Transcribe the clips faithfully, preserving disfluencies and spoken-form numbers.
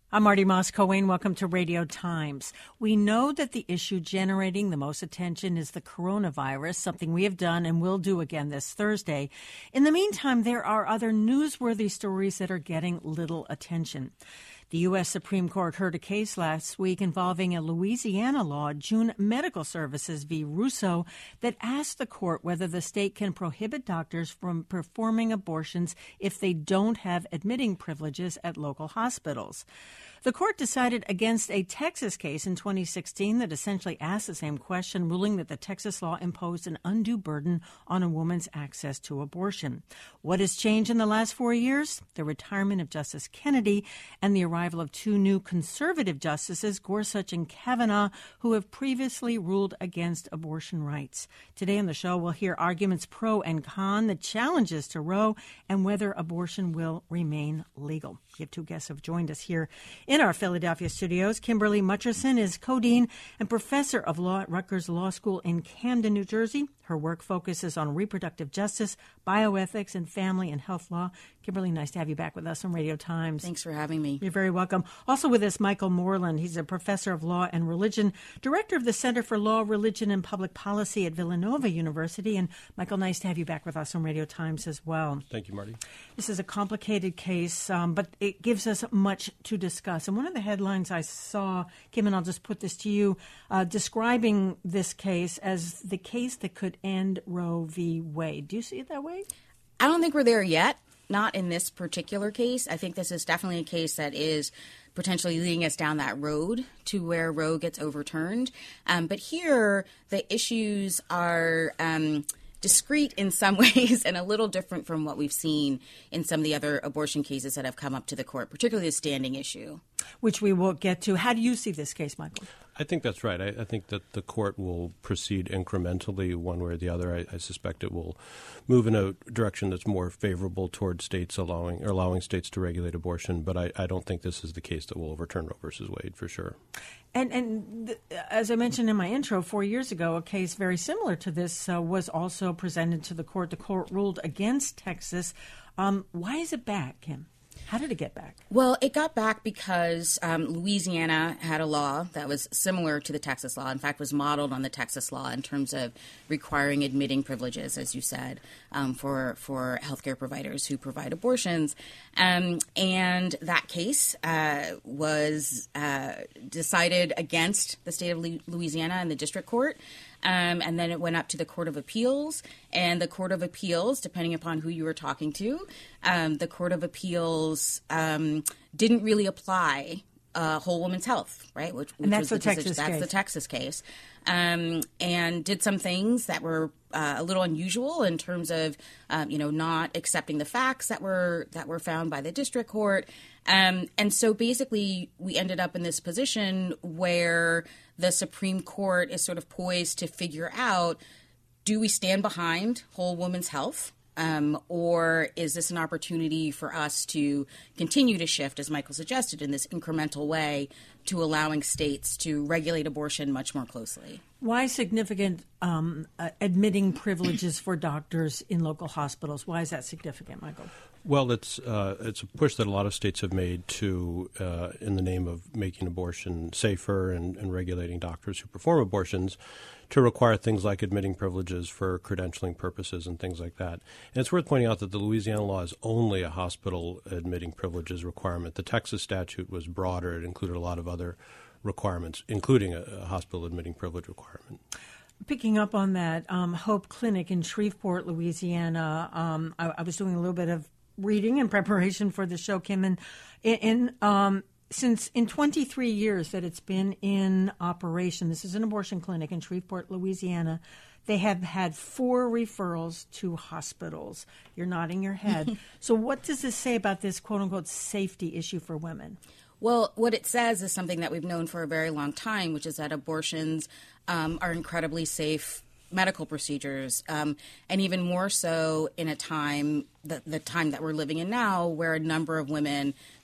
I'm Marty Moss-Coane. Welcome to Radio Times. We know that the issue generating the most attention is the coronavirus, something we have done and will do again this Thursday. In the meantime, there are other newsworthy stories that are getting little attention. The U S Supreme Court heard a case last week involving a Louisiana law, June Medical Services v. Russo, that asked the court whether the state can prohibit doctors from performing abortions if they don't have admitting privileges at local hospitals. The court decided against a Texas case in twenty sixteen that essentially asked the same question, ruling that the Texas law imposed an undue burden on a woman's access to abortion. What has changed in the last four years? The retirement of Justice Kennedy and the arrival of two new conservative justices, Gorsuch and Kavanaugh, who have previously ruled against abortion rights. Today on the show, we'll hear arguments pro and con, the challenges to Roe, and whether abortion will remain legal. We have two guests who have joined us here in our Philadelphia studios. Kimberly Mutcherson is co-dean and professor of law at Rutgers Law School in Camden, New Jersey. Her work focuses on reproductive justice, bioethics, and family and health law. Kimberly, nice to have you back with us on Radio Times. Thanks for having me. You're very welcome. Also with us, Michael Moreland. He's a professor of law and religion, director of the Center for Law, Religion, and Public Policy at Villanova University. And Michael, nice to have you back with us on Radio Times as well. Thank you, Marty. This is a complicated case, um, but it gives us much to discuss. And one of the headlines I saw, Kim, and I'll just put this to you, uh, describing this case as the case that could end Roe v. Wade. Do you see it that way? I don't think we're there yet. Not in this particular case. I think this is definitely a case that is potentially leading us down that road to where Roe gets overturned. Um, but here, the issues are um, discrete in some ways and a little different from what we've seen in some of the other abortion cases that have come up to the court, particularly the standing issue. Which we will get to. How do you see this case, Michael? I think that's right. I, I think that the court will proceed incrementally one way or the other. I, I suspect it will move in a direction that's more favorable toward states allowing or allowing states to regulate abortion. But I, I don't think this is the case that will overturn Roe versus Wade for sure. And, and th- as I mentioned in my intro, four years ago, a case very similar to this uh, was also presented to the court. The court ruled against Texas. Um, why is it back, Kim? How did it get back? Well, it got back because um, Louisiana had a law that was similar to the Texas law. In fact, was modeled on the Texas law in terms of requiring admitting privileges, as you said, um, for for healthcare providers who provide abortions. Um, and that case uh, was uh, decided against the state of Louisiana in the district court. Um, and then it went up to the Court of Appeals, and the Court of Appeals, depending upon who you were talking to, um, the Court of Appeals um, didn't really apply uh, whole woman's health, right? Which, which and that's was the, the Texas decision, case. That's the Texas case, um, and did some things that were uh, a little unusual in terms of, um, you know, not accepting the facts that were that were found by the district court. Um, and so basically we ended up in this position where the Supreme Court is sort of poised to figure out, do we stand behind whole woman's health? Um, or is this an opportunity for us to continue to shift, as Michael suggested, in this incremental way to allowing states to regulate abortion much more closely? Why significant um, uh, admitting privileges for doctors in local hospitals? Why is that significant, Michael? Well, it's uh, it's a push that a lot of states have made to, uh, in the name of making abortion safer and, and regulating doctors who perform abortions, to require things like admitting privileges for credentialing purposes and things like that. And it's worth pointing out that the Louisiana law is only a hospital admitting privileges requirement. The Texas statute was broader. It included a lot of other requirements, including a, a hospital admitting privilege requirement. Picking up on that, um, Hope Clinic in Shreveport, Louisiana, um, I, I was doing a little bit of reading in preparation for the show, Kim, and in, in um, since in twenty-three years that it's been in operation, this is an abortion clinic in Shreveport, Louisiana, they have had four referrals to hospitals. You're nodding your head. So what does this say about this quote-unquote safety issue for women? Well, what it says is something that we've known for a very long time, which is that abortions um, are incredibly safe medical procedures, um, and even more so in a time, the, the time that we're living in now, where a number of women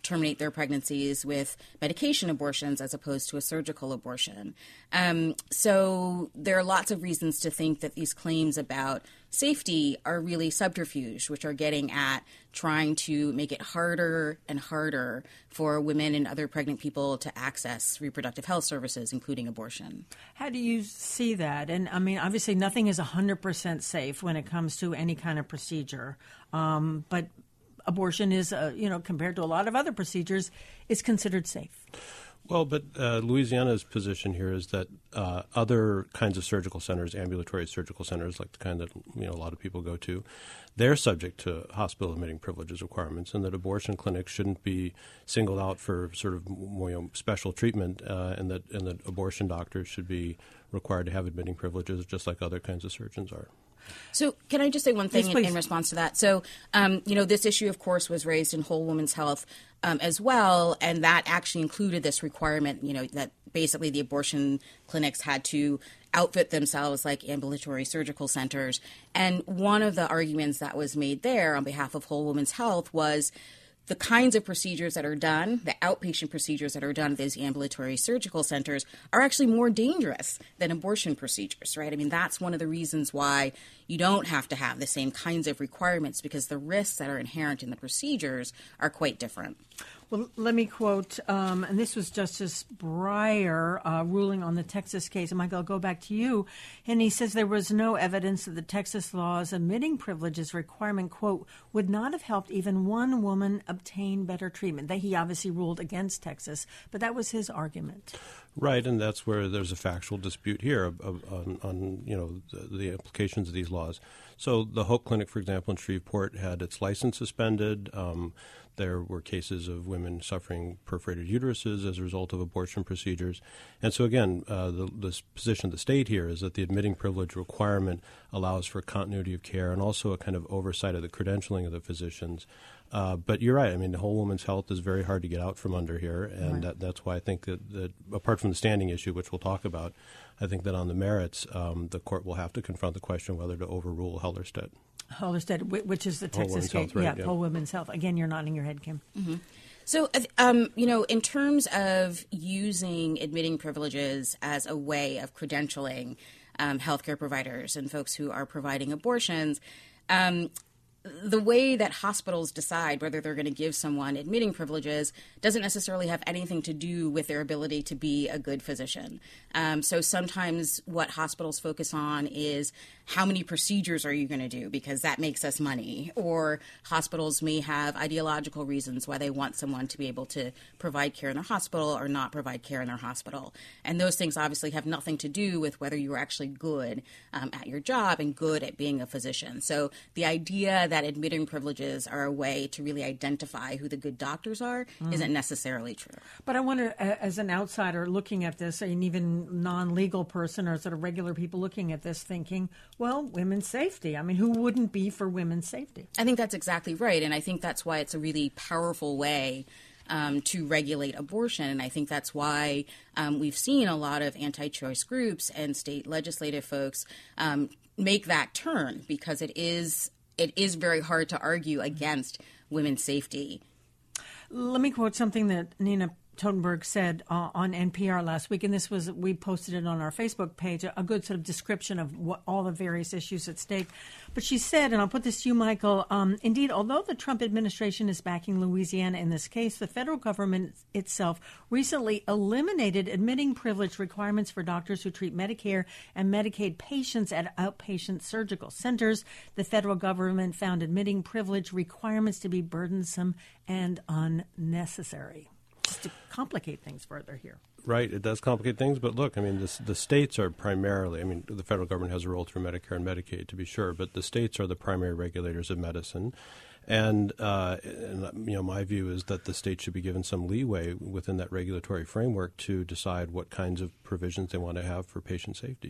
terminate their pregnancies with medication abortions as opposed to a surgical abortion. Um, so there are lots of reasons to think that these claims about safety are really subterfuge, which are getting at trying to make it harder and harder for women and other pregnant people to access reproductive health services, including abortion. How do you see that? And I mean, obviously nothing is one hundred percent safe when it comes to any kind of procedure. Um, but abortion is, uh, you know, compared to a lot of other procedures, is considered safe. Well, but uh, Louisiana's position here is that uh, other kinds of surgical centers, ambulatory surgical centers, like the kind that you know a lot of people go to, they're subject to hospital admitting privileges requirements, and that abortion clinics shouldn't be singled out for sort of you know, special treatment, uh, and that and that abortion doctors should be required to have admitting privileges, just like other kinds of surgeons are. So can I just say one thing yes, in, in response to that? So, um, you know, this issue, of course, was raised in Whole Woman's Health um, as well, and that actually included this requirement, you know, that basically the abortion clinics had to outfit themselves like ambulatory surgical centers. And one of the arguments that was made there on behalf of Whole Woman's Health was the kinds of procedures that are done, the outpatient procedures that are done at these ambulatory surgical centers, are actually more dangerous than abortion procedures, right? I mean, that's one of the reasons why you don't have to have the same kinds of requirements, because the risks that are inherent in the procedures are quite different. Well, let me quote, um, and this was Justice Breyer uh, ruling on the Texas case. And Michael, I'll go back to you. And he says there was no evidence that the Texas law's admitting privileges requirement, quote, would not have helped even one woman obtain better treatment. That he obviously ruled against Texas, but that was his argument. Right, and that's where there's a factual dispute here of, of, on, on you know the, the implications of these laws. So the Hope Clinic, for example, in Shreveport had its license suspended. Um, there were cases of women suffering perforated uteruses as a result of abortion procedures. And so, again, uh, the, the position of the state here is that the admitting privilege requirement allows for continuity of care and also a kind of oversight of the credentialing of the physicians. Uh, but you're right. I mean, the Whole Woman's Health is very hard to get out from under here, and right. that, that's why I think that, that, apart from the standing issue, which we'll talk about, I think that on the merits, um, the court will have to confront the question whether to overrule Hellerstedt. Hellerstedt, which is the Texas case. Right, yeah, yeah, Whole Women's Health. Again, you're nodding your head, Kim. Mm-hmm. So, um, you know, in terms of using admitting privileges as a way of credentialing um, healthcare providers and folks who are providing abortions, um, the way that hospitals decide whether they're going to give someone admitting privileges doesn't necessarily have anything to do with their ability to be a good physician. Um, so sometimes what hospitals focus on is how many procedures are you going to do, because that makes us money. Or hospitals may have ideological reasons why they want someone to be able to provide care in their hospital or not provide care in their hospital. And those things obviously have nothing to do with whether you're actually good um, at your job and good at being a physician. So the idea that admitting privileges are a way to really identify who the good doctors are mm. isn't necessarily true. But I wonder, as an outsider looking at this, and even non-legal person or sort of regular people looking at this, thinking, well, women's safety. I mean, who wouldn't be for women's safety? I think that's exactly right. And I think that's why it's a really powerful way um, to regulate abortion. And I think that's why um, we've seen a lot of anti-choice groups and state legislative folks um, make that turn, because it is it is very hard to argue against women's safety. Let me quote something that Nina Totenberg said uh, on N P R last week, and this was, we posted it on our Facebook page, a, a good sort of description of what all the various issues at stake. But she said, and I'll put this to you, Michael, um, indeed, although the Trump administration is backing Louisiana in this case, the federal government itself recently eliminated admitting privilege requirements for doctors who treat Medicare and Medicaid patients at outpatient surgical centers. The federal government found admitting privilege requirements to be burdensome and unnecessary. Just to complicate things further here. Right. It does complicate things. But look, I mean, this, the states are primarily, I mean, the federal government has a role through Medicare and Medicaid, to be sure, but the states are the primary regulators of medicine. And, uh, and, you know, my view is that the states should be given some leeway within that regulatory framework to decide what kinds of provisions they want to have for patient safety.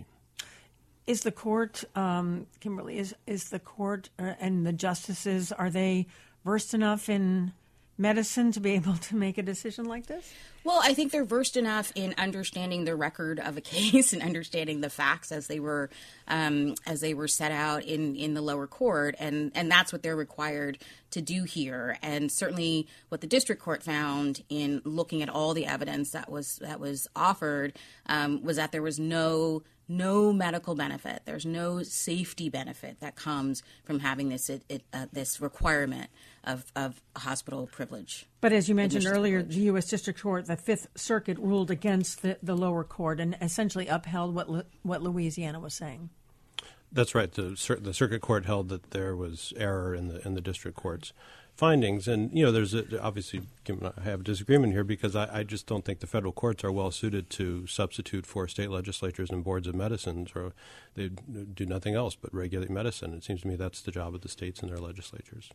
Is the court, um, Kimberly, is, is the court uh, and the justices, are they versed enough in medicine to be able to make a decision like this? Well, I think they're versed enough in understanding the record of a case and understanding the facts as they were um, as they were set out in, in the lower court, and, and that's what they're required to do here. And certainly what the district court found in looking at all the evidence that was that was offered um, was that there was no no medical benefit. There's no safety benefit that comes from having this it, it, uh, this requirement of, of hospital privilege. But as you mentioned earlier, privilege. The U S District Court, the Fifth Circuit, ruled against the, the lower court and essentially upheld what what Louisiana was saying. That's right. The, the circuit court held that there was error in the in the district court's findings, and you know, there's a, obviously I have a disagreement here because I, I just don't think the federal courts are well suited to substitute for state legislatures and boards of medicines, or they do nothing else but regulate medicine. It seems to me that's the job of the states and their legislatures.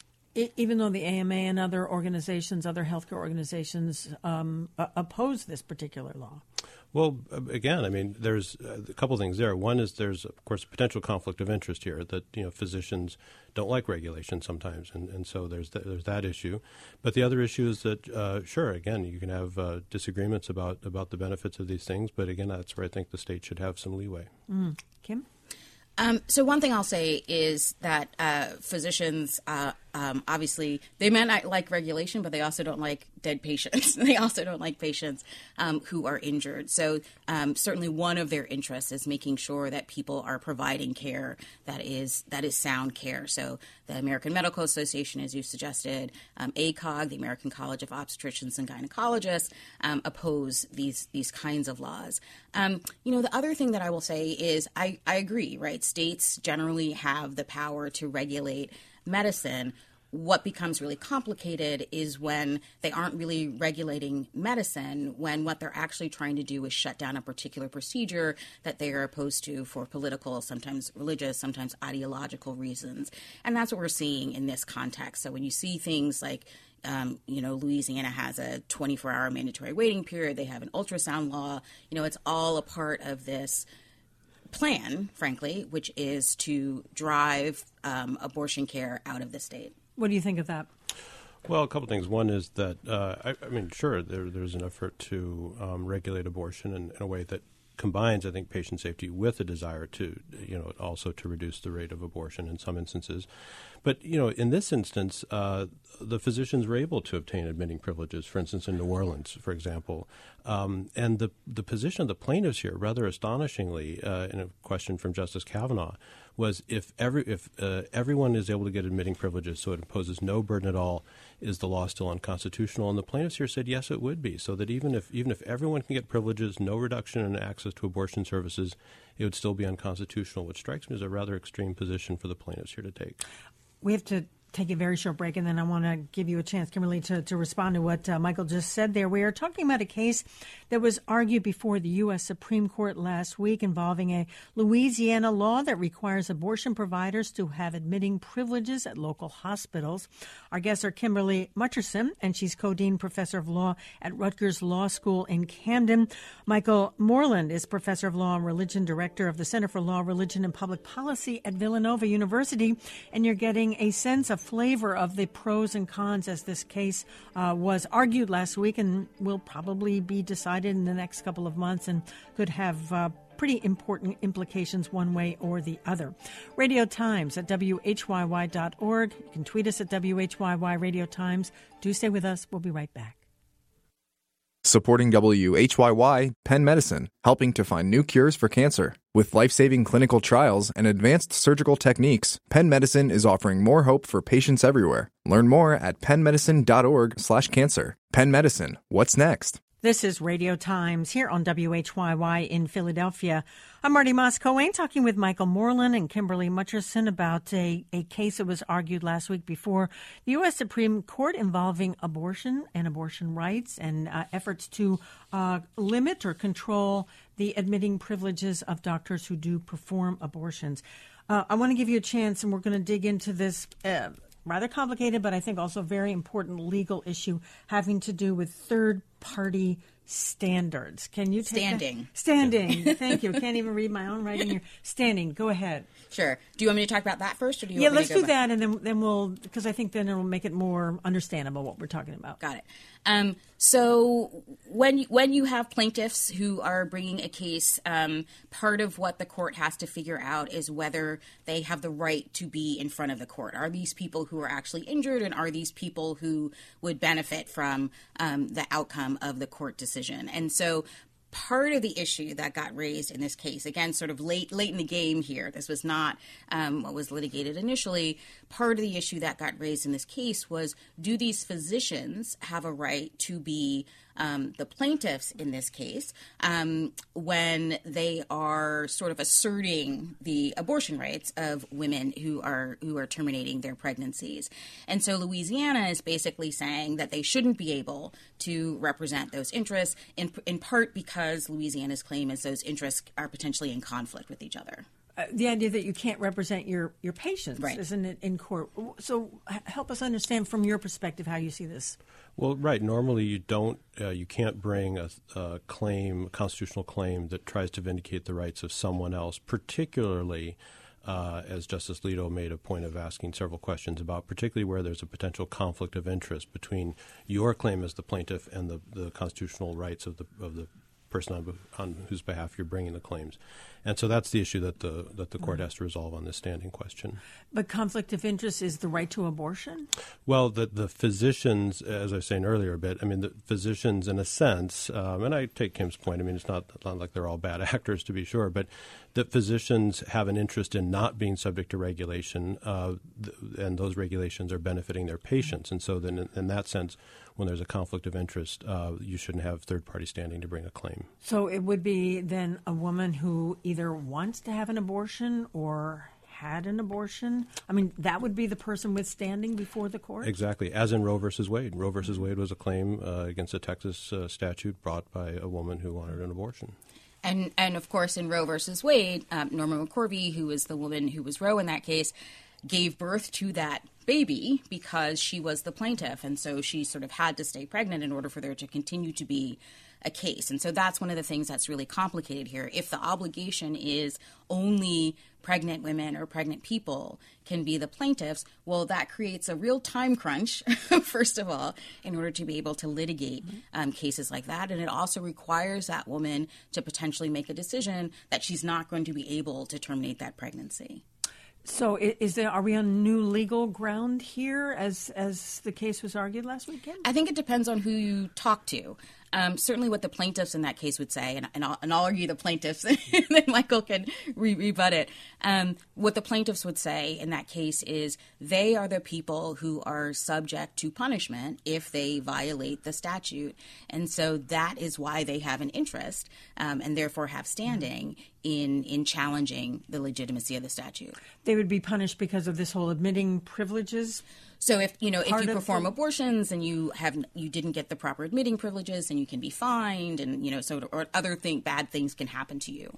Even though the A M A and other organizations, other healthcare organizations, um, oppose this particular law. Well, again, I mean, there's a couple things there. One is there's, of course, a potential conflict of interest here that, you know, physicians don't like regulation sometimes, and, and so there's th- there's that issue. But the other issue is that, uh, sure, again, you can have uh, disagreements about, about the benefits of these things, but again, that's where I think the state should have some leeway. Mm. Kim? Um, so one thing I'll say is that uh, physicians, uh, um, obviously, they may not like regulation, but they also don't like dead patients. They also don't like patients um, who are injured. So um, certainly one of their interests is making sure that people are providing care that is that is sound care. So the American Medical Association, as you suggested, um, A C O G, the American College of Obstetricians and Gynecologists, um, oppose these these kinds of laws. Um, you know, the other thing that I will say is I, I agree, right? States generally have the power to regulate medicine. What becomes really complicated is when they aren't really regulating medicine, when what they're actually trying to do is shut down a particular procedure that they are opposed to for political, sometimes religious, sometimes ideological reasons. And that's what we're seeing in this context. So when you see things like Um, you know, Louisiana has a twenty-four hour mandatory waiting period. They have an ultrasound law. You know, it's all a part of this plan, frankly, which is to drive um, abortion care out of the state. What do you think of that? Well, a couple things. One is that, uh, I, I mean, sure, there, there's an effort to um, regulate abortion in, in a way that combines, I think, patient safety with a desire to, you know, also to reduce the rate of abortion in some instances. But, you know, in this instance, uh, the physicians were able to obtain admitting privileges, for instance, in New Orleans, for example. Um, and the the position of the plaintiffs here, rather astonishingly, uh, in a question from Justice Kavanaugh, was if every if uh, everyone is able to get admitting privileges, so it imposes no burden at all, is the law still unconstitutional? And the plaintiffs here said yes, it would be. So that even if even if everyone can get privileges, no reduction in access to abortion services, it would still be unconstitutional, which strikes me as a rather extreme position for the plaintiffs here to take. We have to take a very short break, and then I want to give you a chance, Kimberly, to, to respond to what uh, Michael just said there. We are talking about a case that was argued before the U S Supreme Court last week involving a Louisiana law that requires abortion providers to have admitting privileges at local hospitals. Our guests are Kimberly Mutcherson, and she's co-dean professor of law at Rutgers Law School in Camden. Michael Moreland is professor of law and religion, director of the Center for Law, Religion, and Public Policy at Villanova University, and you're getting a sense of flavor of the pros and cons as this case uh, was argued last week and will probably be decided in the next couple of months and could have uh, pretty important implications one way or the other. Radio Times at W H Y Y dot org. You can tweet us at W H Y Y Radio Times. Do stay with us. We'll be right back. Supporting W H Y Y, Penn Medicine, helping to find new cures for cancer. With life-saving clinical trials and advanced surgical techniques, Penn Medicine is offering more hope for patients everywhere. Learn more at penn medicine dot org slash cancer. Penn Medicine, what's next? This is Radio Times here on W H Y Y in Philadelphia. I'm Marty Moss-Coane talking with Michael Moreland and Kimberly Mutcherson about a, a case that was argued last week before the U S Supreme Court involving abortion and abortion rights and uh, efforts to uh, limit or control the admitting privileges of doctors who do perform abortions. Uh, I want to give you a chance, and we're going to dig into this uh, rather complicated, but I think also very important legal issue having to do with third party standards. Can you take Standing. That? Standing. Thank you. I can't even read my own writing here. Standing. Go ahead. Sure. Do you want me to talk about that first, or do you yeah, want me let's to go do back? that, and then then we'll, because I think then it'll make it more understandable what we're talking about. Got it. Um, so when you, when you have plaintiffs who are bringing a case, um, part of what the court has to figure out is whether they have the right to be in front of the court. Are these people who are actually injured, and are these people who would benefit from um, the outcome of the court decision? And so part of the issue that got raised in this case, again, sort of late late in the game here, this was not um, what was litigated initially. Part of the issue that got raised in this case was, do these physicians have a right to be um, the plaintiffs in this case um, when they are sort of asserting the abortion rights of women who are who are terminating their pregnancies? And so Louisiana is basically saying that they shouldn't be able to represent those interests, in in part because Louisiana's claim is those interests are potentially in conflict with each other. Uh, the idea that you can't represent your, your patients, Right. isn't it, in court? So h- help us understand from your perspective how you see this. Well, right. Normally, you don't, uh, you can't bring a, a claim, a constitutional claim that tries to vindicate the rights of someone else, particularly, uh, as Justice Alito made a point of asking several questions about, particularly where there's a potential conflict of interest between your claim as the plaintiff and the, the constitutional rights of the of the person on, on whose behalf you're bringing the claims. And so that's the issue that the that the court has to resolve on this standing question. But conflict of interest is the right to abortion? Well, the the physicians, as I was saying earlier a bit, I mean, the physicians in a sense, um, and I take Kim's point, I mean, it's not, not like they're all bad actors, to be sure, but the physicians have an interest in not being subject to regulation, uh, th- and those regulations are benefiting their patients. And so then in, in that sense, when there's a conflict of interest, uh, you shouldn't have third-party standing to bring a claim. So it would be then a woman who either wants to have an abortion or had an abortion? I mean, that would be the person with standing before the court? Exactly, as in Roe versus Wade. Roe versus Wade was a claim uh, against a Texas uh, statute brought by a woman who wanted an abortion. And, and of course, in Roe versus Wade, um, Norma McCorvey, who was the woman who was Roe in that case, gave birth to that baby because she was the plaintiff. And so she sort of had to stay pregnant in order for there to continue to be a case. And so that's one of the things that's really complicated here. If the obligation is only pregnant women or pregnant people can be the plaintiffs, well, that creates a real time crunch, first of all, in order to be able to litigate um, cases like that. And it also requires that woman to potentially make a decision that she's not going to be able to terminate that pregnancy. So is there, are we on new legal ground here as as the case was argued last weekend? I think it depends on who you talk to. Um, certainly what the plaintiffs in that case would say, and, and, I'll, and I'll argue the plaintiffs, and then Michael can re- rebut it. Um, what the plaintiffs would say in that case is they are the people who are subject to punishment if they violate the statute. And so that is why they have an interest um, and therefore have standing in in challenging the legitimacy of the statute. They would be punished because of this whole admitting privileges? So if you know if Part you of perform the- abortions and you have you didn't get the proper admitting privileges, then you can be fined, and you know so or other thing bad things can happen to you.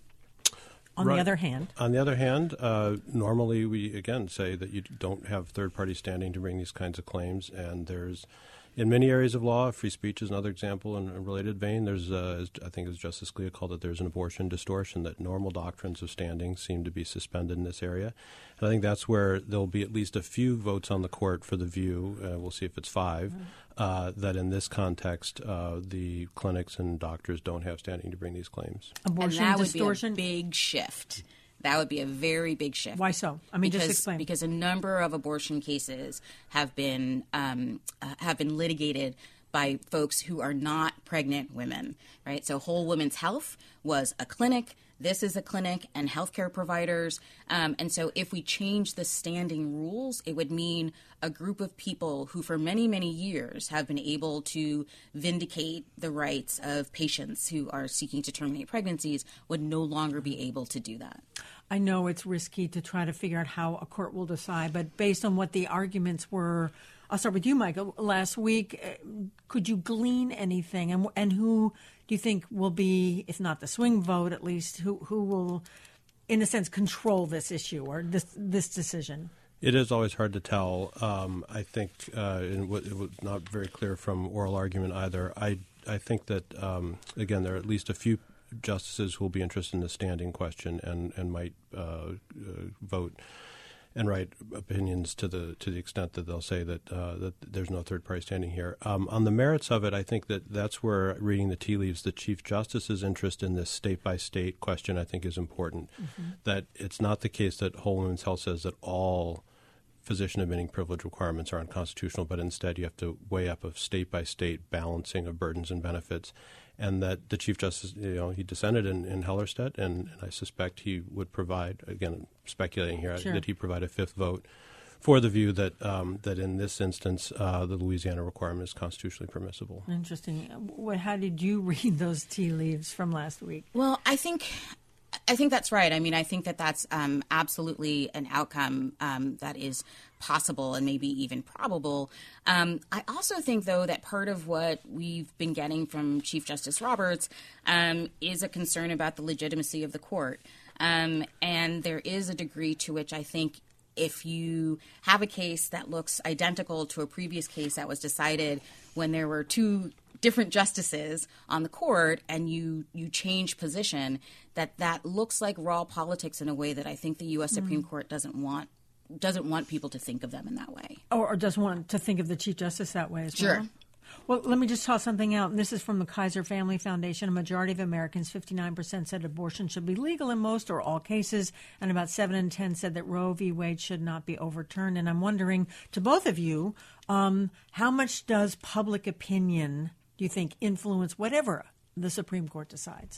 On Right. the other hand, On the other hand, uh, normally we again say that you don't have third-party standing to bring these kinds of claims, and there's in many areas of law, free speech is another example in a related vein. There's, uh, as, I think as Justice Scalia called it, there's an abortion distortion, that normal doctrines of standing seem to be suspended in this area. And I think that's where there'll be at least a few votes on the court for the view, uh, we'll see if it's five, mm-hmm. uh, that in this context, uh, the clinics and doctors don't have standing to bring these claims. abortion and that distortion. would be a big shift. That would be a very big shift. Why so? I mean, because, just explain. Because a number of abortion cases have been um, uh, have been litigated by folks who are not pregnant women, right? So Whole Women's Health was a clinic. This is a clinic and healthcare providers. Um, and so if we change the standing rules, it would mean a group of people who for many, many years have been able to vindicate the rights of patients who are seeking to terminate pregnancies would no longer be able to do that. I know it's risky to try to figure out how a court will decide, but based on what the arguments were, I'll start with you, Michael. Last week, uh, could you glean anything? And, and who do you think will be, if not the swing vote, at least, who, who will, in a sense, control this issue or this this decision? It is always hard to tell. Um, I think uh, it, w- it was not very clear from oral argument either. I I think that, um, again, there are at least a few justices who will be interested in the standing question and, and might uh, uh, vote and write opinions to the to the extent that they'll say that uh, that there's no third party standing here. Um, on the merits of it, I think that that's where, reading the tea leaves, the Chief Justice's interest in this state-by-state question, I think, is important. Mm-hmm. That it's not the case that Whole Women's Health says that all physician admitting privilege requirements are unconstitutional, but instead you have to weigh up a state-by-state balancing of burdens and benefits. And that the Chief Justice, you know, he dissented in, in Hellerstedt, and, and I suspect he would provide, again, speculating here, sure. that he provide a fifth vote for the view that um, that in this instance uh, the Louisiana requirement is constitutionally permissible. Interesting. What, how did you read those tea leaves from last week? Well, I think I think that's right. I mean, I think that that's um, absolutely an outcome um, that is possible and maybe even probable. Um, I also think, though, that part of what we've been getting from Chief Justice Roberts um, is a concern about the legitimacy of the court. Um, and there is a degree to which I think if you have a case that looks identical to a previous case that was decided when there were two different justices on the court and you you change position, that that looks like raw politics in a way that I think the U S Supreme mm. Court doesn't want doesn't want people to think of them in that way. Or, or doesn't want to think of the Chief Justice that way as sure. well. Well, let me just toss something out. And this is from the Kaiser Family Foundation. A majority of Americans, fifty-nine percent, said abortion should be legal in most or all cases, and about seven in ten said that Roe v. Wade should not be overturned. And I'm wondering, to both of you, um, how much does public opinion, do you think, influence whatever the Supreme Court decides?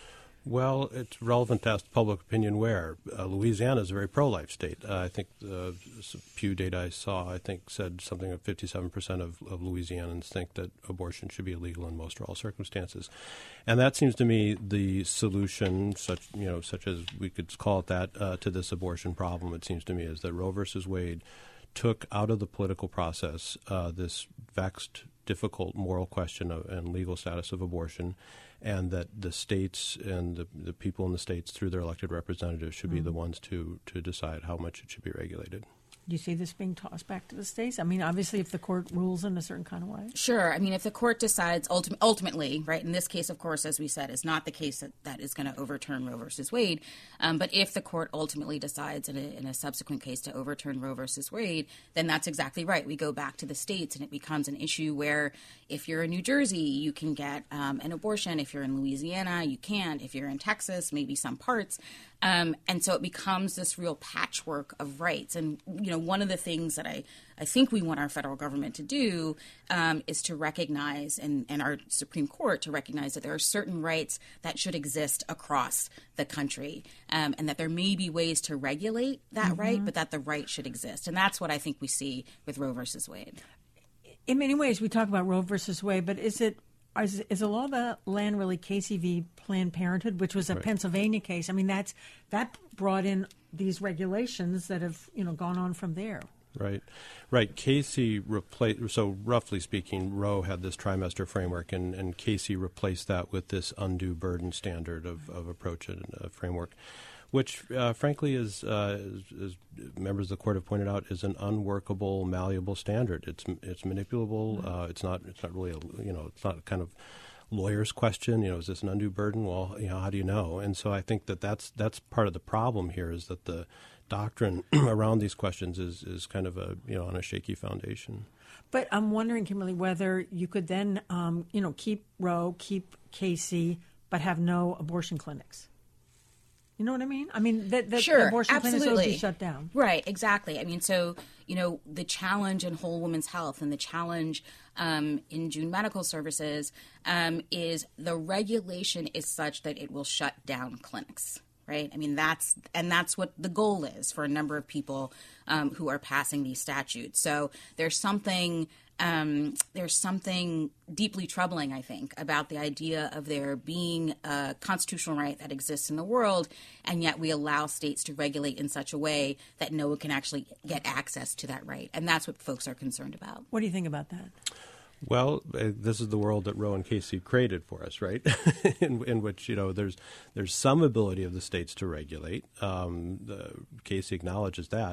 Well, it's relevant to ask public opinion where. Uh, Louisiana is a very pro-life state. Uh, I think the Pew data I saw, I think, said something of fifty-seven percent of, of Louisianans think that abortion should be illegal in most or all circumstances. And that seems to me the solution, such you know, such as we could call it that, uh, to this abortion problem, it seems to me, is that Roe versus Wade took out of the political process uh, this vexed, difficult moral question of, and legal status of abortion, and that the states and the, the people in the states through their elected representatives should mm-hmm. be the ones to, to decide how much it should be regulated. Do you see this being tossed back to the states? I mean, obviously, if the court rules in a certain kind of way. Sure. I mean, if the court decides ultim- ultimately, right, in this case, of course, as we said, is not the case that, that is going to overturn Roe versus Wade. Um, but if the court ultimately decides in a, in a subsequent case to overturn Roe versus Wade, then that's exactly right. We go back to the states and it becomes an issue where if you're in New Jersey, you can get um, an abortion. If you're in Louisiana, you can't. If you're in Texas, maybe some parts. Um, and so it becomes this real patchwork of rights. And, you know, one of the things that I, I think we want our federal government to do um, is to recognize, and, and our Supreme Court to recognize that there are certain rights that should exist across the country, um, and that there may be ways to regulate that mm-hmm. right, but that the right should exist. And that's what I think we see with Roe versus Wade. In many ways, we talk about Roe versus Wade, but is it Is, is the law of the land really Casey v. Planned Parenthood, which was a right. Pennsylvania case? I mean, that's that brought in these regulations that have, you know, gone on from there. Right, right. Casey replaced. So, roughly speaking, Roe had this trimester framework, and, and Casey replaced that with this undue burden standard of, of approach and uh, framework, which, uh, frankly, is, uh, is, is members of the court have pointed out, is an unworkable, malleable standard. It's it's manipulable. Mm-hmm. Uh, it's not. It's not really a, you know. It's not a kind of lawyer's question. You know, is this an undue burden? Well, you know, how do you know? And so I think that that's that's part of the problem here, is that the doctrine around these questions is is kind of a you know on a shaky foundation. But I'm wondering, Kimberly, whether you could then um, you know keep Roe, keep Casey, but have no abortion clinics. You know what I mean? I mean, the, the sure, abortion absolutely. clinics would be shut down. Right, exactly. I mean, so, you know, the challenge in Whole Women's Health and the challenge um, in June Medical Services um, is the regulation is such that it will shut down clinics. Right. I mean, that's and that's what the goal is for a number of people um, who are passing these statutes. So there's something um, there's something deeply troubling, I think, about the idea of there being a constitutional right that exists in the world, and yet we allow states to regulate in such a way that no one can actually get access to that right. And that's what folks are concerned about. What do you think about that? Well, uh, this is the world that Roe and Casey created for us, right? in, in which, you know, there's there's some ability of the states to regulate. Um, the, Casey acknowledges that.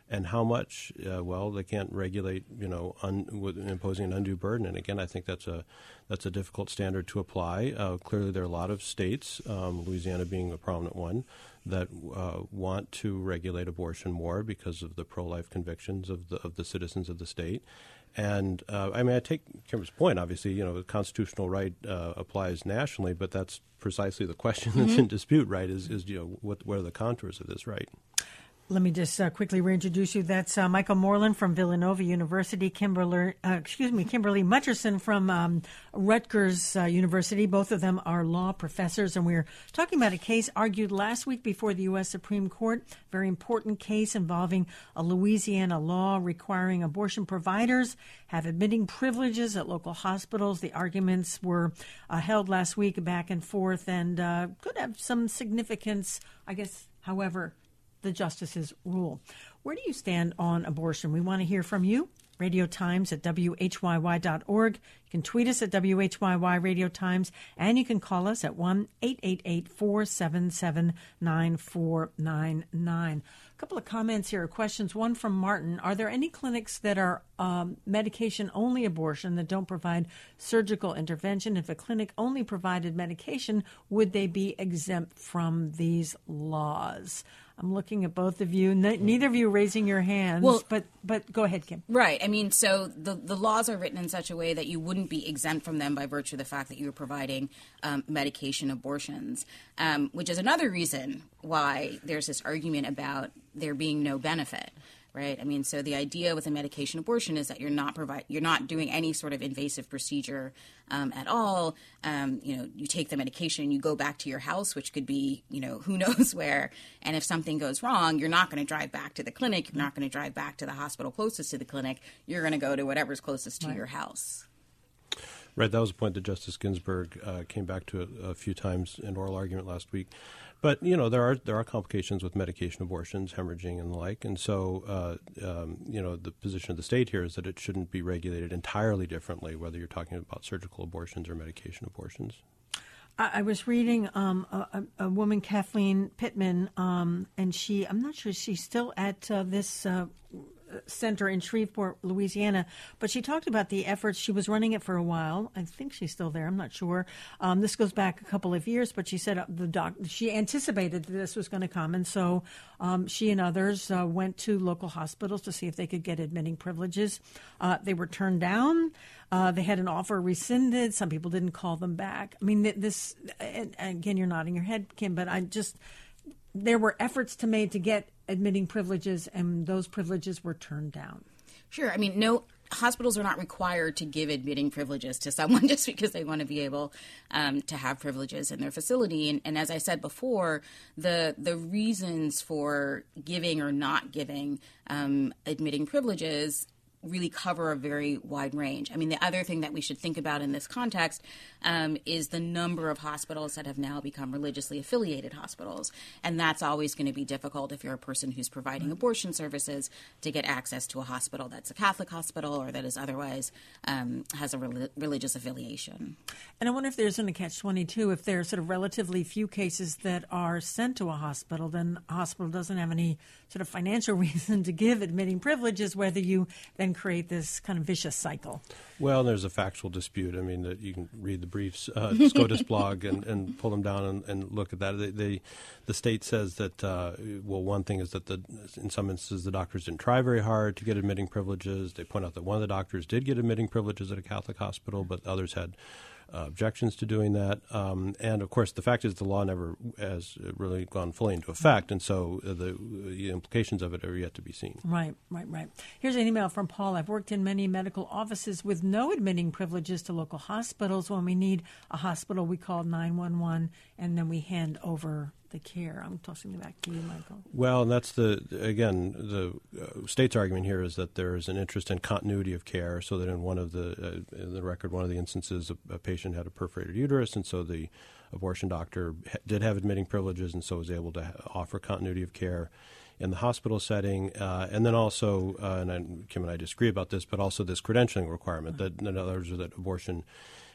And how much? Uh, well, they can't regulate, you know, un, with imposing an undue burden. And again, I think that's a that's a difficult standard to apply. Uh, clearly, there are a lot of states, um, Louisiana being a prominent one, that uh, want to regulate abortion more because of the pro-life convictions of the of the citizens of the state. And uh, I mean, I take Kimber's point. Obviously, you know, the constitutional right uh, applies nationally, but that's precisely the question mm-hmm. that's in dispute. Right? Is is you know what what are the contours of this right? Let me just uh, quickly reintroduce you. That's uh, Michael Moreland from Villanova University, Kimberly, uh, excuse me, Kimberly Mutcherson from um, Rutgers uh, University. Both of them are law professors, and we're talking about a case argued last week before the U S Supreme Court. Very important case involving a Louisiana law requiring abortion providers have admitting privileges at local hospitals. The arguments were uh, held last week back and forth, and uh, could have some significance, I guess, however, the justices rule. Where do you stand on abortion? We want to hear from you. Radio Times at W H Y Y dot org. You can tweet us at W H Y Y Radio Times, and you can call us at one eight eight eight, four seven seven, nine four nine nine. A couple of comments here, questions. One from Martin. Are there any clinics that are um, medication-only abortion that don't provide surgical intervention? If a clinic only provided medication, would they be exempt from these laws? I'm looking at both of you. Ne- neither of you raising your hands, well, but but go ahead, Kim. Right. I mean, so the, the laws are written in such a way that you wouldn't be exempt from them by virtue of the fact that you were providing um, medication abortions, um, which is another reason why there's this argument about there being no benefit. Right. I mean, so the idea with a medication abortion is that you're not provide you're not doing any sort of invasive procedure um, at all. Um, you know, you take the medication and you go back to your house, which could be, you know, who knows where. And if something goes wrong, you're not going to drive back to the clinic. You're not going to drive back to the hospital closest to the clinic. You're going to go to whatever's closest to right. your house. Right. That was a point that Justice Ginsburg uh, came back to a, a few times in oral argument last week. But, you know, there are there are complications with medication abortions, hemorrhaging and the like. And so, uh, um, you know, the position of the state here is that it shouldn't be regulated entirely differently, whether you're talking about surgical abortions or medication abortions. I, I was reading um, a, a woman, Kathleen Pittman, um, and she, I'm not sure she's still at uh, this uh, center in Shreveport, Louisiana, but she talked about the efforts. She was running it for a while. I think she's still there. I'm not sure. Um, this goes back a couple of years, but she said uh, the doc. She anticipated that this was going to come, and so um, she and others uh, went to local hospitals to see if they could get admitting privileges. Uh, they were turned down. Uh, they had an offer rescinded. Some people didn't call them back. I mean, this. And again, you're nodding your head, Kim, but I just. There were efforts to made to get admitting privileges, and those privileges were turned down. Sure. I mean, no, hospitals are not required to give admitting privileges to someone just because they want to be able um, to have privileges in their facility. And, and as I said before, the the reasons for giving or not giving um, admitting privileges really cover a very wide range. I mean, the other thing that we should think about in this context um, is the number of hospitals that have now become religiously affiliated hospitals. And that's always going to be difficult if you're a person who's providing abortion services to get access to a hospital that's a Catholic hospital or that is otherwise um, has a re- religious affiliation. And I wonder if there's in a catch twenty-two, if there's sort of relatively few cases that are sent to a hospital, then a hospital doesn't have any sort of financial reason to give admitting privileges, whether you then create this kind of vicious cycle. Well, there's a factual dispute. I mean, that you can read the briefs, uh, SCOTUS blog, and, and pull them down and, and look at that. They, they, the state says that, uh, well, one thing is that the, in some instances the doctors didn't try very hard to get admitting privileges. They point out that one of the doctors did get admitting privileges at a Catholic hospital, but others had Uh, objections to doing that. Um, and, of course, the fact is the law never has really gone fully into effect, and so uh, the, the implications of it are yet to be seen. Right, right, right. Here's an email from Paul. I've worked in many medical offices with no admitting privileges to local hospitals. When we need a hospital, we call nine one one, and then we hand over the care. I'm tossing it back to you, Michael. Well, and that's the, again, the uh, state's argument here is that there is an interest in continuity of care, so that in one of the, uh, in the record, one of the instances, a, a patient had a perforated uterus, and so the abortion doctor ha- did have admitting privileges and so was able to ha- offer continuity of care in the hospital setting. Uh, and then also, uh, and I, Kim and I disagree about this, but also this credentialing requirement, that in other words, that abortion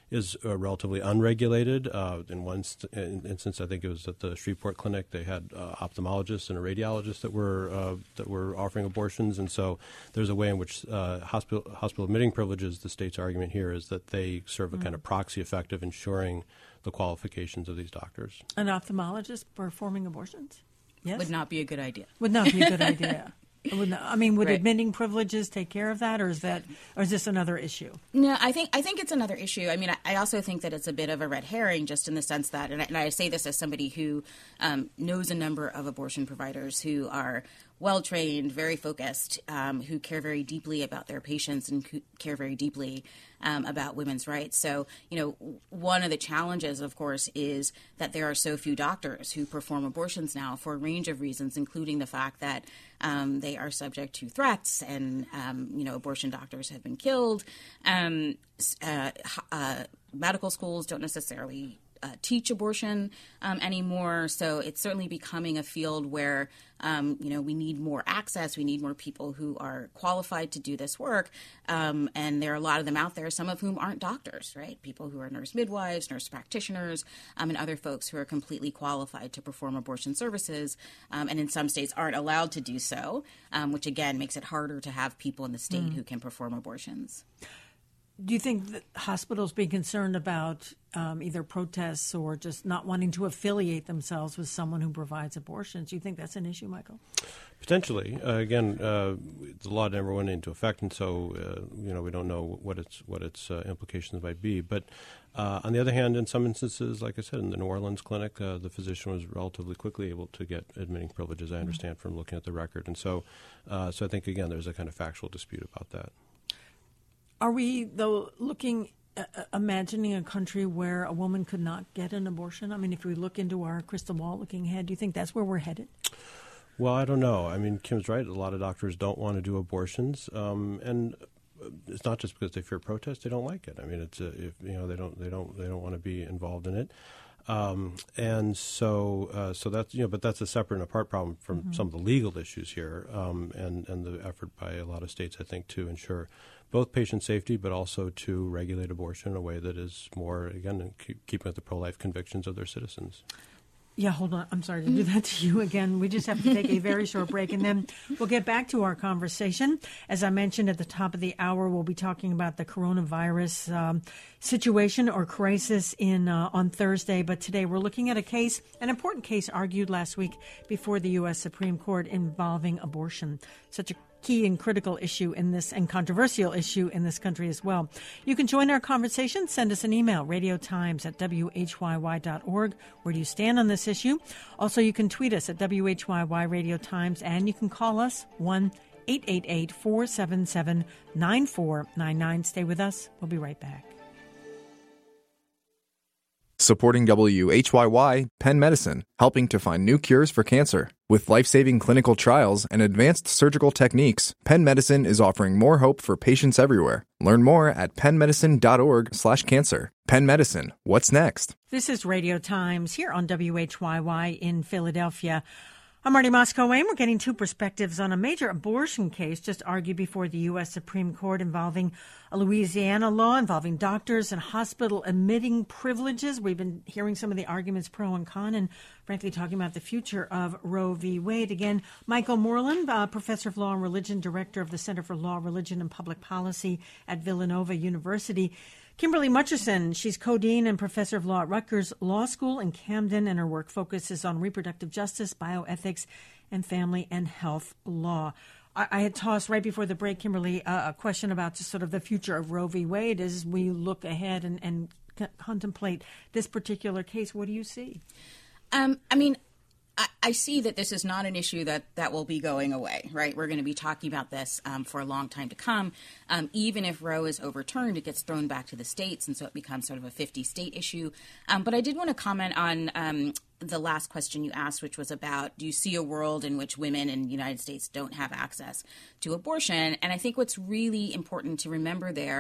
is uh, relatively unregulated. Uh, in one st- in instance, I think it was at the Shreveport Clinic, they had uh, ophthalmologists and a radiologist that were uh, that were offering abortions, and so there's a way in which uh, hospital hospital admitting privileges. The state's argument here is that they serve a mm-hmm. kind of proxy effect of ensuring the qualifications of these doctors. An ophthalmologist performing abortions? Yes, would not be a good idea. Would not be a good idea. Would not, I mean, would right. admitting privileges take care of that, or is that, or is this another issue? No, I think I think it's another issue. I mean, I, I also think that it's a bit of a red herring, just in the sense that, and I, and I say this as somebody who um, knows a number of abortion providers who are well-trained, very focused, um, who care very deeply about their patients and who care very deeply um, about women's rights. So, you know, one of the challenges, of course, is that there are so few doctors who perform abortions now for a range of reasons, including the fact that um, they are subject to threats and, um, you know, abortion doctors have been killed. Um, uh, uh, medical schools don't necessarily Uh, teach abortion um, anymore, so it's certainly becoming a field where um, you know we need more access. We need more people who are qualified to do this work, um, and there are a lot of them out there. Some of whom aren't doctors, right? People who are nurse midwives, nurse practitioners, um, and other folks who are completely qualified to perform abortion services, um, and in some states aren't allowed to do so, um, which again makes it harder to have people in the state mm. who can perform abortions. Do you think that hospitals being concerned about um, either protests or just not wanting to affiliate themselves with someone who provides abortions, do you think that's an issue, Michael? Potentially. Uh, again, uh, the law never went into effect, and so uh, you know we don't know what its what its uh, implications might be. But uh, on the other hand, in some instances, like I said, in the New Orleans clinic, uh, the physician was relatively quickly able to get admitting privileges. I understand mm-hmm. from looking at the record, and so uh, so I think again there's a kind of factual dispute about that. Are we, though, looking, uh, imagining a country where a woman could not get an abortion? I mean, if we look into our crystal ball looking ahead, do you think that's where we're headed? Well, I don't know. I mean, Kim's right. A lot of doctors don't want to do abortions, um, and it's not just because they fear protest; they don't like it. I mean, it's a, if you know they don't they don't they don't want to be involved in it. Um, and so, uh, so that's you know, but that's a separate and apart problem from mm-hmm. some of the legal issues here, um, and and the effort by a lot of states, I think, to ensure both patient safety, but also to regulate abortion in a way that is more, again, in keep, keeping with the pro-life convictions of their citizens. Yeah, hold on. I'm sorry to do that to you again. We just have to take a very short break, and then we'll get back to our conversation. As I mentioned at the top of the hour, we'll be talking about the coronavirus um, situation or crisis in uh, on Thursday. But today we're looking at a case, an important case argued last week before the U S Supreme Court involving abortion. Such a key and critical issue in this and controversial issue in this country as well. You can join our conversation. Send us an email, radiotimes at w h y y dot org. Where do you stand on this issue? Also, you can tweet us at W H Y Y Radio Times, and you can call us one eight eight eight, four seven seven, nine four nine nine. Stay with us. We'll be right back. Supporting W H Y Y, Penn Medicine, helping to find new cures for cancer. With life-saving clinical trials and advanced surgical techniques, Penn Medicine is offering more hope for patients everywhere. Learn more at penn medicine dot org slash cancer. Penn Medicine, what's next? This is Radio Times here on W H Y Y in Philadelphia. I'm Marty Moscow-Wayne. We're getting two perspectives on a major abortion case just argued before the U S Supreme Court involving a Louisiana law involving doctors and hospital admitting privileges. We've been hearing some of the arguments pro and con and, frankly, talking about the future of Roe v. Wade. Again, Michael Moreland, uh, professor of law and religion, director of the Center for Law, Religion, and Public Policy at Villanova University. Kimberly Mutcherson, she's co-dean and professor of law at Rutgers Law School in Camden, and her work focuses on reproductive justice, bioethics, and family and health law. I, I had tossed right before the break, Kimberly, uh, a question about just sort of the future of Roe v. Wade as we look ahead and, and c- contemplate this particular case. What do you see? Um, I mean, I, I see that this is not an issue that, that will be going away, right? We're going to be talking about this um, for a long time to come. Um, even if Roe is overturned, it gets thrown back to the states, and so it becomes sort of a fifty-state issue. Um, but I did want to comment on um, the last question you asked, which was about, do you see a world in which women in the United States don't have access to abortion? And I think what's really important to remember there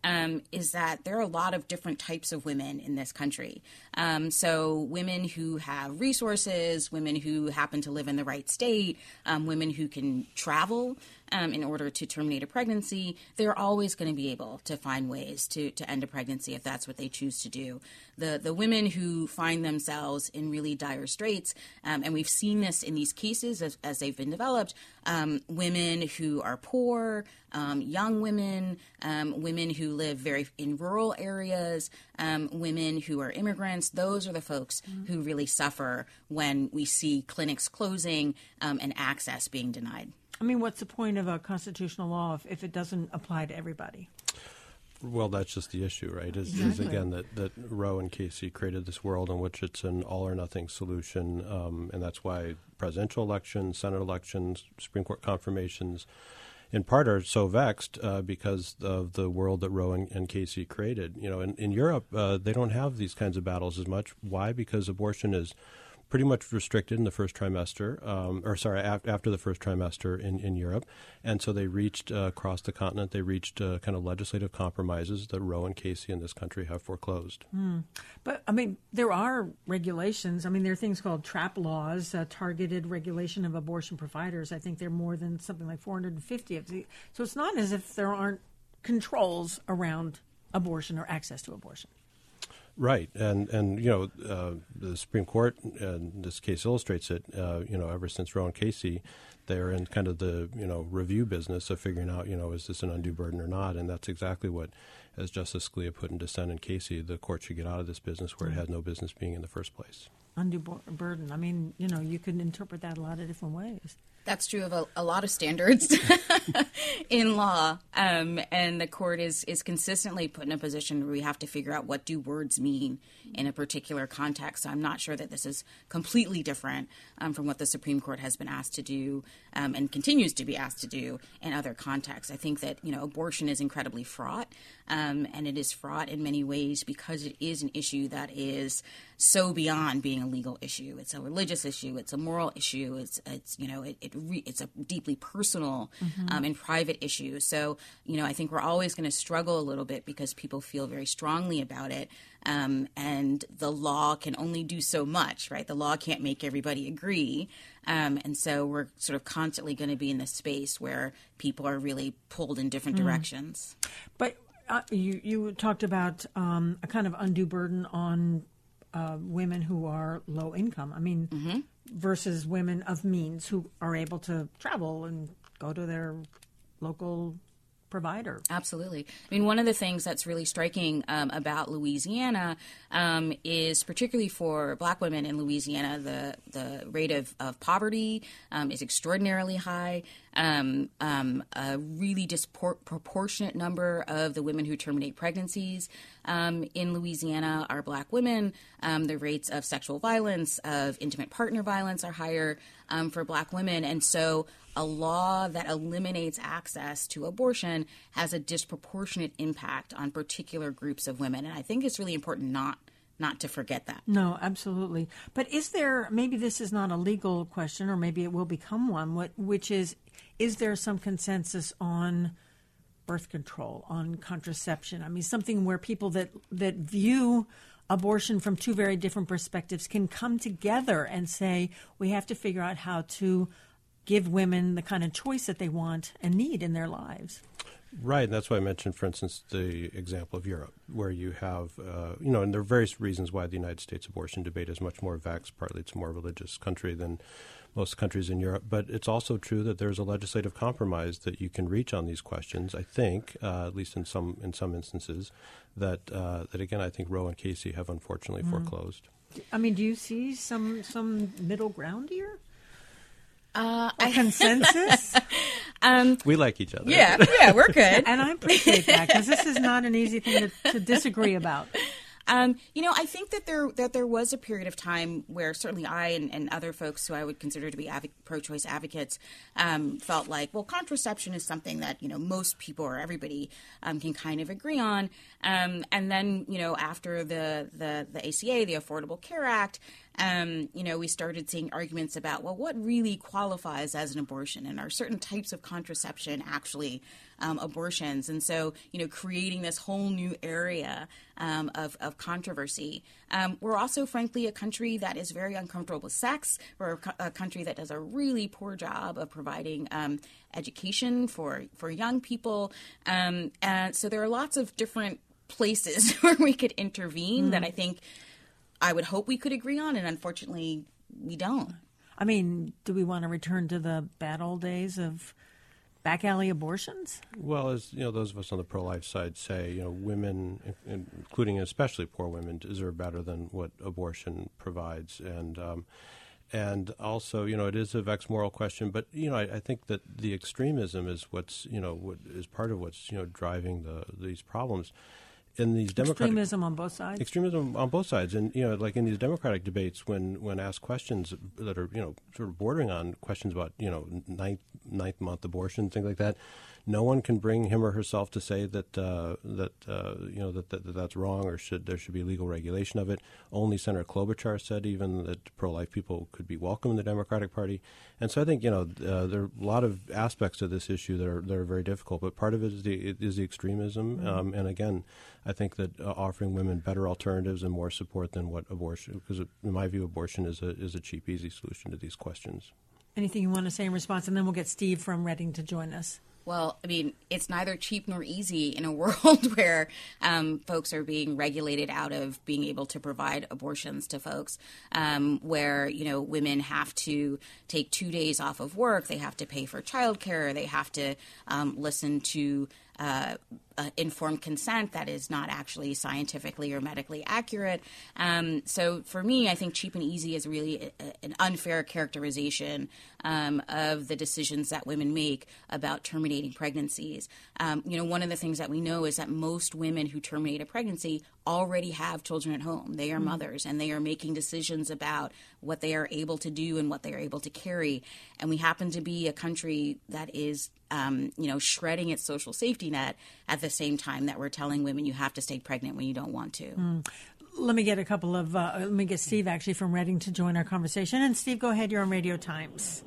um, is that there are a lot of different types of women in this country. Um, so women who have resources, women who happen to live in the right state, um, women who can travel um, in order to terminate a pregnancy, they're always going to be able to find ways to, to end a pregnancy if that's what they choose to do. The the women who find themselves in really dire straits, um, and we've seen this in these cases as, as they've been developed, um, women who are poor, um, young women, um, women who live very in rural areas, um, women who are immigrants, those are the folks mm-hmm. who really suffer when we see clinics closing um, and access being denied. I mean, what's the point of a constitutional law if, if it doesn't apply to everybody? Well, that's just the issue, right? Is, exactly. is again, that, that Roe and Casey created this world in which it's an all-or-nothing solution, um, and that's why presidential elections, Senate elections, Supreme Court confirmations, in part are so vexed uh, because of the world that Roe and, and Casey created. You know, in, in Europe, uh, they don't have these kinds of battles as much. Why? Because abortion is pretty much restricted in the first trimester, um, or sorry, af- after the first trimester in, in Europe. And so they reached uh, across the continent, they reached uh, kind of legislative compromises that Roe and Casey in this country have foreclosed. Mm. But, I mean, there are regulations. I mean, there are things called TRAP laws, uh, targeted regulation of abortion providers. I think there are more than something like four hundred fifty of these. So it's not as if there aren't controls around abortion or access to abortion. Right, and and you know uh, the Supreme Court, in this case illustrates it. Uh, you know, ever since Roe and Casey, they're in kind of the you know review business of figuring out you know is this an undue burden or not, and that's exactly what, as Justice Scalia put in dissent in Casey, the court should get out of this business where it has no business being in the first place. Undue bo- burden. I mean, you know, you can interpret that a lot of different ways. That's true of a, a lot of standards in law, um, and the court is is consistently put in a position where we have to figure out what do words mean in a particular context. So I'm not sure that this is completely different um, from what the Supreme Court has been asked to do um, and continues to be asked to do in other contexts. I think that you know abortion is incredibly fraught, um, and it is fraught in many ways because it is an issue that is so beyond being a legal issue. It's a religious issue. It's a moral issue. It's it's you know it, it re, it's a deeply personal mm-hmm. um, and private issue. So you know I think we're always going to struggle a little bit because people feel very strongly about it, um, and the law can only do so much, right? The law can't make everybody agree, um, and so we're sort of constantly going to be in this space where people are really pulled in different mm. directions. But uh, you you talked about um, a kind of undue burden on Uh, women who are low income, I mean, mm-hmm. versus women of means who are able to travel and go to their local provider. Absolutely. I mean, one of the things that's really striking um, about Louisiana um, is particularly for Black women in Louisiana, the, the rate of, of poverty um, is extraordinarily high. Um, um, a really disproportionate number of the women who terminate pregnancies um, in Louisiana are Black women. Um, the rates of sexual violence, of intimate partner violence are higher um, for Black women. And so a law that eliminates access to abortion has a disproportionate impact on particular groups of women. And I think it's really important not not to forget that. No, absolutely. But is there, maybe this is not a legal question, or maybe it will become one, what, which is, is there some consensus on birth control, on contraception? I mean, something where people that, that view abortion from two very different perspectives can come together and say, we have to figure out how to give women the kind of choice that they want and need in their lives. Right, and that's why I mentioned, for instance, the example of Europe, where you have, uh, you know, and there are various reasons why the United States abortion debate is much more vexed. Partly it's a more religious country than most countries in Europe, but it's also true that there's a legislative compromise that you can reach on these questions. I think, uh, at least in some in some instances, that uh, that again, I think Roe and Casey have unfortunately mm. foreclosed. I mean, do you see some some middle ground here? Uh, a consensus? um, we like each other. Yeah, yeah, we're good. And I appreciate that, because this is not an easy thing to, to disagree about. Um, you know, I think that there that there was a period of time where certainly I and, and other folks who I would consider to be advo- pro-choice advocates um, felt like, well, contraception is something that, you know, most people or everybody um, can kind of agree on. Um, and then, you know, after the, the, the A C A, the Affordable Care Act, Um, you know, we started seeing arguments about, well, what really qualifies as an abortion, and are certain types of contraception actually um, abortions? And so, you know, creating this whole new area um, of, of controversy. Um, we're also, frankly, a country that is very uncomfortable with sex. We're a, co- a country that does a really poor job of providing um, education for, for young people. Um, and so there are lots of different places where we could intervene mm. that I think I would hope we could agree on, and unfortunately, we don't. I mean, do we want to return to the bad old days of back alley abortions? Well, as you know, those of us on the pro-life side say, you know, women, including especially poor women, deserve better than what abortion provides, and um, and also, you know, it is a vexed moral question. But you know, I, I think that the extremism is what's you know what is part of what's you know driving the these problems. In these democratic extremism on both sides. Extremism on both sides, and you know, like in these democratic debates, when, when asked questions that are you know sort of bordering on questions about you know ninth ninth month abortion, things like that, no one can bring him or herself to say that uh, that uh, you know that, that, that that's wrong or should there should be legal regulation of it. Only Senator Klobuchar said even that pro-life people could be welcome in the Democratic Party, and so I think you know uh, there are a lot of aspects of this issue that are that are very difficult. But part of it is the it is the extremism, mm-hmm. um, and again, I think that uh, offering women better alternatives and more support than what abortion, because in my view, abortion is a is a cheap, easy solution to these questions. Anything you want to say in response, and then we'll get Steve from Reading to join us. Well, I mean, it's neither cheap nor easy in a world where um, folks are being regulated out of being able to provide abortions to folks, um, where, you know, women have to take two days off of work, they have to pay for childcare, they have to um, listen to uh, uh, informed consent that is not actually scientifically or medically accurate. Um, so for me, I think cheap and easy is really a, an unfair characterization um, of the decisions that women make about terminating pregnancies. Um, you know, one of the things that we know is that most women who terminate a pregnancy already have children at home. They are mm-hmm. mothers, and they are making decisions about what they are able to do and what they are able to carry. And we happen to be a country that is Um, you know, shredding its social safety net at the same time that we're telling women you have to stay pregnant when you don't want to. Mm. Let me get a couple of, uh, let me get Steve actually from Reading to join our conversation. And Steve, go ahead. You're on Radio Times.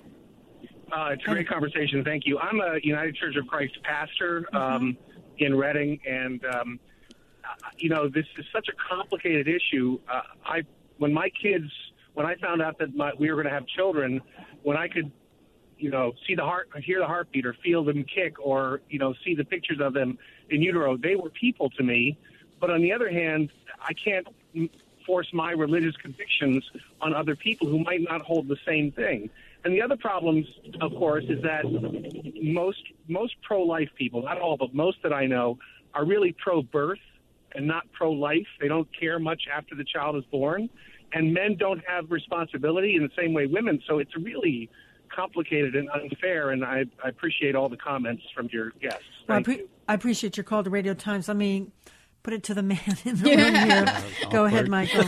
Uh, it's a great conversation. Thank you. I'm a United Church of Christ pastor um, mm-hmm. in Reading, and, um, uh, you know, this is such a complicated issue. Uh, I, when my kids, when I found out that my, we were going to have children, when I could you know, see the heart, hear the heartbeat, or feel them kick, or, you know, see the pictures of them in utero. They were people to me. But on the other hand, I can't force my religious convictions on other people who might not hold the same thing. And the other problems, of course, is that most most pro-life people, not all, but most that I know, are really pro-birth and not pro-life. They don't care much after the child is born. And men don't have responsibility in the same way women. So it's really complicated and unfair, and I, I appreciate all the comments from your guests. Thank well, I, pre- you. I appreciate your call to Radio Times. Let me put it to the man in the room here. Go ahead, Michael.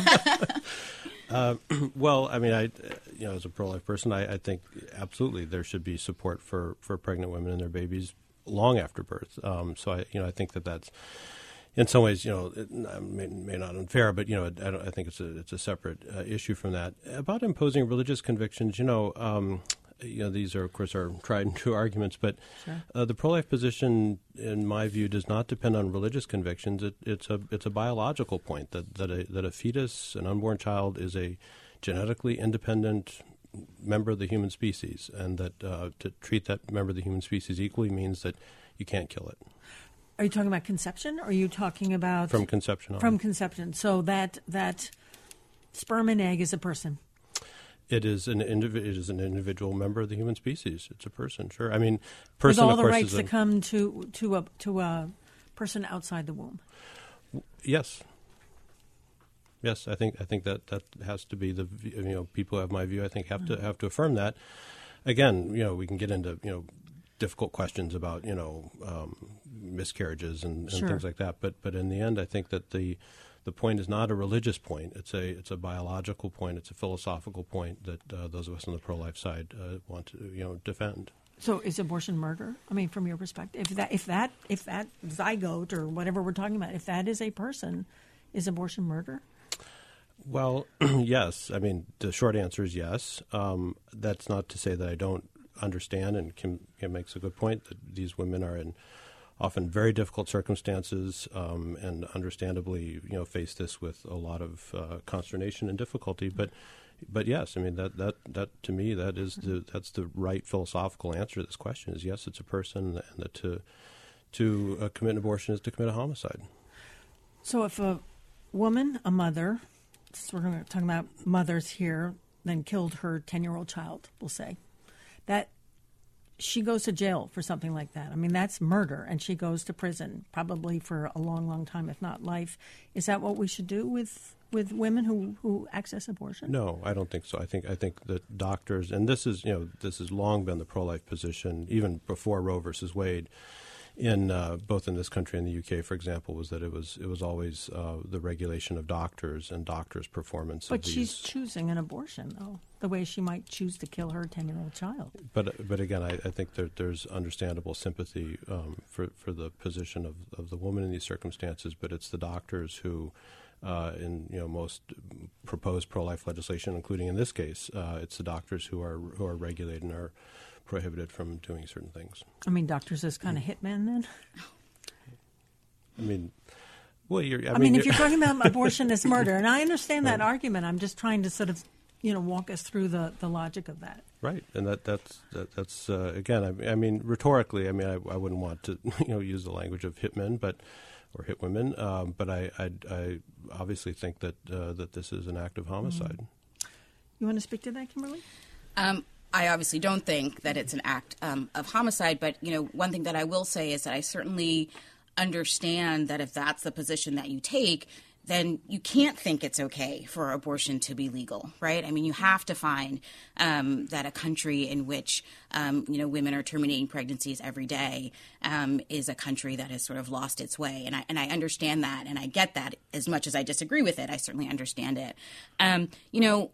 uh, well, I mean, I, you know, as a pro-life person, I, I think absolutely there should be support for, for pregnant women and their babies long after birth. Um, so I, you know, I think that that's in some ways, you know, it may, may not unfair, but you know, I, don't, I think it's a it's a separate uh, issue from that. About imposing religious convictions, you know. Um, You know, these are, of course, are tried and true arguments, but sure. uh, the pro-life position, in my view, does not depend on religious convictions. It, it's a it's a biological point that that a, that a fetus, an unborn child, is a genetically independent member of the human species, and that uh, to treat that member of the human species equally means that you can't kill it. Are you talking about conception, or are you talking about from conception on? From conception, so that that sperm and egg is a person. It is an indiv- It is an individual member of the human species. It's a person, sure. I mean, person with all of the course, rights is that a, come to to a to a person outside the womb. Yes, yes. I think I think that, that has to be the you know people who have my view. I think have mm-hmm. to have to affirm that. Again, you know, we can get into you know difficult questions about you know um, miscarriages and, and sure. things like that. But but in the end, I think that the the point is not a religious point. It's a it's a biological point. It's a philosophical point that uh, those of us on the pro-life side uh, want to you know defend. So is abortion murder? I mean, from your perspective, if that if that if that zygote or whatever we're talking about, if that is a person, is abortion murder? Well, yes. I mean, the short answer is yes. Um, that's not to say that I don't understand, and Kim, Kim makes a good point, that these women are in often very difficult circumstances, um, and understandably, you know, face this with a lot of uh, consternation and difficulty. But, but yes, I mean that that that to me that is the that's the right philosophical answer to this question. Is yes, it's a person, and that to to uh, commit an abortion is to commit a homicide. So if a woman, a mother, so we're going to talk about mothers here, then killed her ten-year-old child, we'll say, that she goes to jail for something like that. I mean, that's murder, and she goes to prison, probably for a long, long time, if not life. Is that what we should do with with women who, who access abortion? No, I don't think so. I think I think that doctors, and this is you know this has long been the pro-life position, even before Roe versus Wade, in uh, both in this country and the U K, for example, was that it was it was always uh, the regulation of doctors and doctors' performance. But of these. She's choosing an abortion, though, the way she might choose to kill her ten-year-old child. But but again, I, I think that there's understandable sympathy um, for for the position of, of the woman in these circumstances. But it's the doctors who, uh, in you know most proposed pro-life legislation, including in this case, uh, it's the doctors who are who are regulated and are prohibited from doing certain things. I mean, doctors as kind of hitmen, then? I mean, well, you're... I, I mean, mean if you're talking about abortion as murder, and I understand that right. argument, I'm just trying to sort of, you know, walk us through the, the logic of that. Right, and that that's that, that's uh, again, I, I mean, rhetorically, I mean, I, I wouldn't want to, you know, use the language of hitmen, but or hit women, um, but I, I I obviously think that uh, that this is an act of homicide. Mm. You want to speak to that, Kimberly? Um. I obviously don't think that it's an act um, of homicide, but, you know, one thing that I will say is that I certainly understand that if that's the position that you take, then you can't think it's okay for abortion to be legal, right? I mean, you have to find um, that a country in which, um, you know, women are terminating pregnancies every day um, is a country that has sort of lost its way. And I and I understand that, and I get that. As much as I disagree with it, I certainly understand it. Um, you know,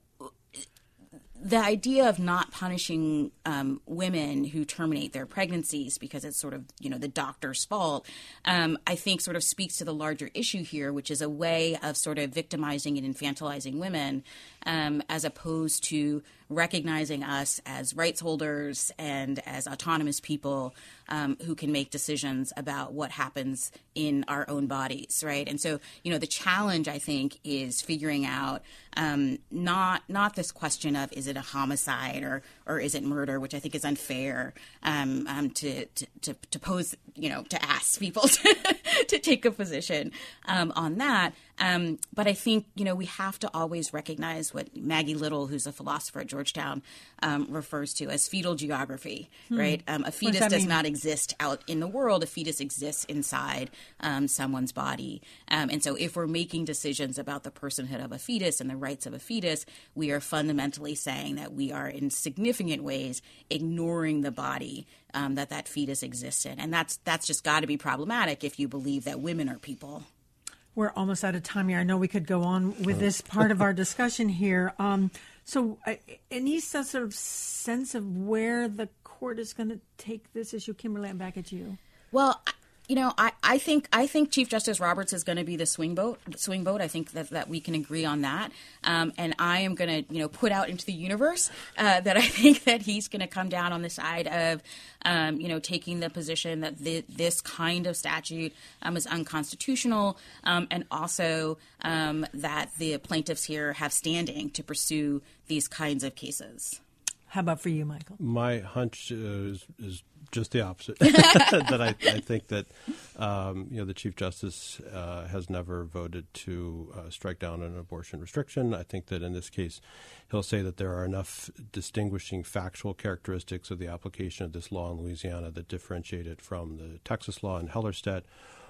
the idea of not punishing um, women who terminate their pregnancies because it's sort of, you know, the doctor's fault, um, I think sort of speaks to the larger issue here, which is a way of sort of victimizing and infantilizing women um, as opposed to recognizing us as rights holders and as autonomous people um, who can make decisions about what happens in our own bodies, right? And so, you know, the challenge, I think, is figuring out um, not not this question of is it a homicide or or is it murder, which I think is unfair um, um, to, to, to, to pose, you know, to ask people to, to take a position um, on that. Um, but I think, you know, we have to always recognize what Maggie Little, who's a philosopher at Georgetown, um, refers to as fetal geography, hmm. right? Um, a fetus does mean? not exist out in the world. A fetus exists inside um, someone's body. Um, and so if we're making decisions about the personhood of a fetus and the rights of a fetus, we are fundamentally saying that we are in significant ways ignoring the body um, that that fetus exists in. And that's, that's just got to be problematic if you believe that women are people. We're almost out of time here. I know we could go on with this part of our discussion here. Um, so uh, any sort of sense of where the court is going to take this issue? Kimberly, I'm back at you. Well, you know, I, I think I think Chief Justice Roberts is going to be the swing vote. Swing vote. I think that, that we can agree on that. Um, and I am going to, you know, put out into the universe uh, that I think that he's going to come down on the side of, um, you know, taking the position that the, this kind of statute um, is unconstitutional, um, and also um, that the plaintiffs here have standing to pursue these kinds of cases. How about for you, Michael? My hunch uh, is, is just the opposite. that I, I think that um, you know the Chief Justice uh, has never voted to uh, strike down an abortion restriction. I think that in this case, he'll say that there are enough distinguishing factual characteristics of the application of this law in Louisiana that differentiate it from the Texas law in Hellerstedt,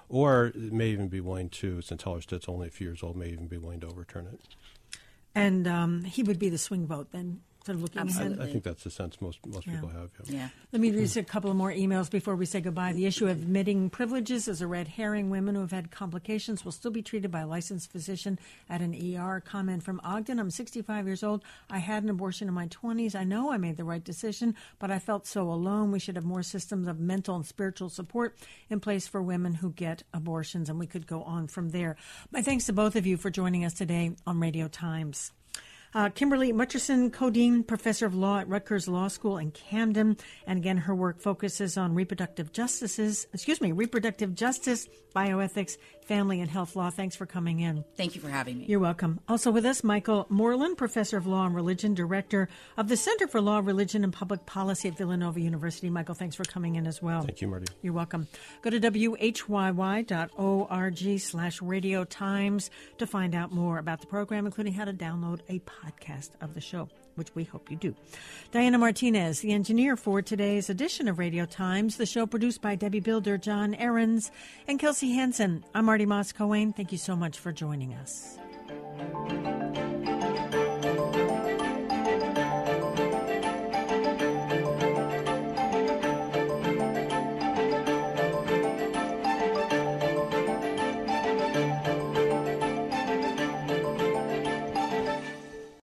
or may even be willing to, since Hellerstedt's only a few years old, may even be willing to overturn it. And um, he would be the swing vote then. sort of looking Absolutely. ahead. I think that's the sense most most Yeah. people have. Yeah. Yeah. Let me read a couple of more emails before we say goodbye. The issue of admitting privileges is a red herring. Women who have had complications will still be treated by a licensed physician at an E R. Comment from Ogden. I'm sixty-five years old. I had an abortion in my twenties. I know I made the right decision, but I felt so alone. We should have more systems of mental and spiritual support in place for women who get abortions, and we could go on from there. My thanks to both of you for joining us today on Radio Times. Uh, Kimberly Mutcherson, Codine, professor of law at Rutgers Law School in Camden, and again, her work focuses on reproductive justices, excuse me, reproductive justice, bioethics, family and health law. Thanks for coming in. Thank you for having me. You're welcome. Also with us, Michael Moreland, professor of law and religion, director of the Center for Law, Religion, and Public Policy at Villanova University. Michael, thanks for coming in as well. Thank you, Marty. You're welcome. Go to W H Y Y dot org slash Radio Times to find out more about the program, including how to download a podcast of the show, which we hope you do. Diana Martinez, the engineer for today's edition of Radio Times, the show produced by Debbie Builder, John Ahrens, and Kelsey Hansen. I'm Marty Moss-Cohen. Thank you so much for joining us.